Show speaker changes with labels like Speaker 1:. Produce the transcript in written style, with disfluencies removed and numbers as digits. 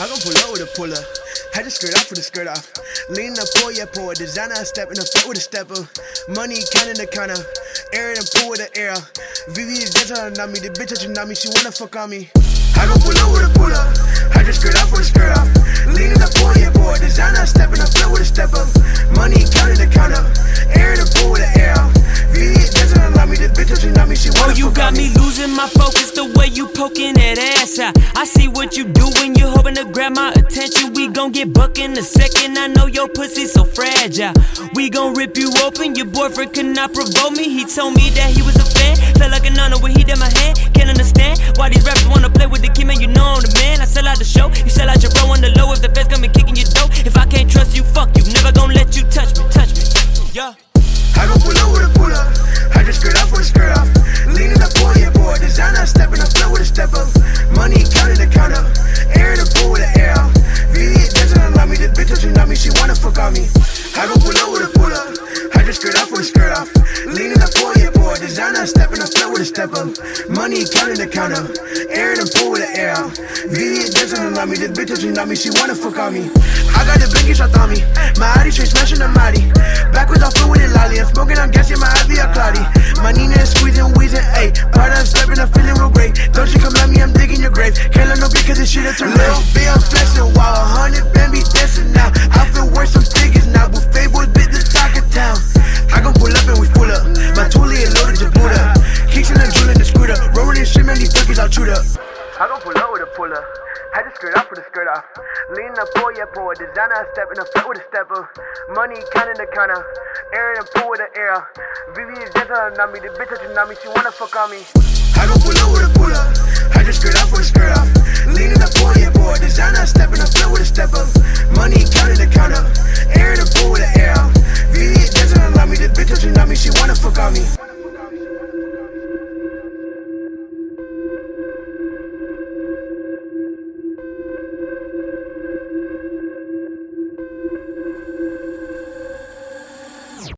Speaker 1: I gon' pull up with a puller. Had the skirt off with the skirt off. Lean up, pull, yeah, pull. Designer, I step in the foot with a stepper. Money counting the counter. Air and pull with the air. Vivi is dancing on me. The bitch touching on me. She wanna fuck on me. I gon' pull up with a puller. Had the skirt off with the skirt off. Lean up, pull, yeah, pull. Designer, I step in the foot with a stepper. Money counting the counter. Air and pull with the air. Vivi is dancing on me. The bitch touching on me. She wanna fuck on me.
Speaker 2: You got me losing my focus the way you poking that ass out. I see what you do when you're hoping to grab my attention. We gon' get buck in a second. I know your pussy so fragile. We gon' rip you open. Your boyfriend could not provoke me. He told me that he was a fan. Felt like an honor when he did my hand. Can't understand why these rappers wanna play with the kid, man. You know I'm the man. I sell out the show. You sell out your bro on the low. If the feds come and kicking your dough. If I can't trust you, fuck you. Never gon' let you touch me. Yeah.
Speaker 1: I gon' pull up with a puller. I just skirt off with a skirt off. Leaning up, boy, yeah, boy. Designer, step in the flow with a step up. Money counting the counter. Air in the pool with the air. Vivi dancing on me. This bitch touching on me. She wanna fuck on me. I gon' pull up with a puller. I just skirt off with a skirt off. Leaning up, boy, yeah, boy. Designer, step in the flow with a step up. Money counting the counter. Air in the pool with the air. Vivi dancing on me. This bitch touching on me. She wanna fuck on me. I got the blinky shot on me. My Addy straight smashing the Maddie. Backwards off with it lolly. I'm smoking, I'm gassing, my eyes be a cloudy. My Nina is squeezing, wheezing, ayy. Part I'm stepping, I'm feeling real great. Don't you come at me, I'm digging your grave. Can't let no bitch cause this shit is too late. Lil' B, I'm flexing, while 100 band be dancing now. I feel worse, some figures now. Buffet boys bit this talk of town. I gon' pull up and we pull up. My toolie is loaded to boot up. Kicks in the drill in the scooter. Rolling this shit, man, these turkeys all chewed up. I gon' pull up with a puller. Had the skirt off with a skirt off. Leaning up, pull, yeah, pull. Designer, I step in the foot with a stepper. Money counting the counter. Air and pull with the air. Vivi is dancing on me. The bitch touching on me. She wanna fuck on me. I gon' pull up with a puller. Had the skirt off with a skirt off. Leaning up, pull, yeah, pull. Designer, I step in the foot with a stepper. Money counting the counter.